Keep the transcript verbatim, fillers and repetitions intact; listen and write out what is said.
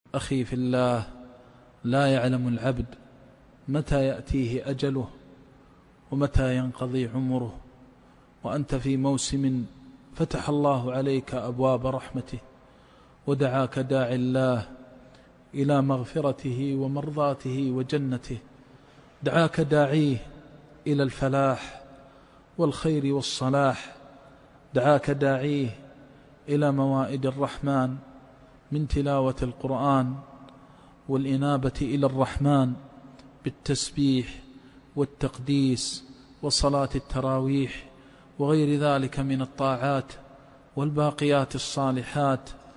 أخي في الله، لا يعلم العبد متى يأتيه أجله ومتى ينقضي عمره، وأنت في موسم فتح الله عليك أبواب رحمته ودعاك داعي الله إلى مغفرته ومرضاته وجنته، دعاك داعيه إلى الفلاح والخير والصلاح، دعاك داعيه إلى موائد الرحمن من تلاوة القرآن والإنابة إلى الرحمن بالتسبيح والتقديس وصلاة التراويح وغير ذلك من الطاعات والباقيات الصالحات.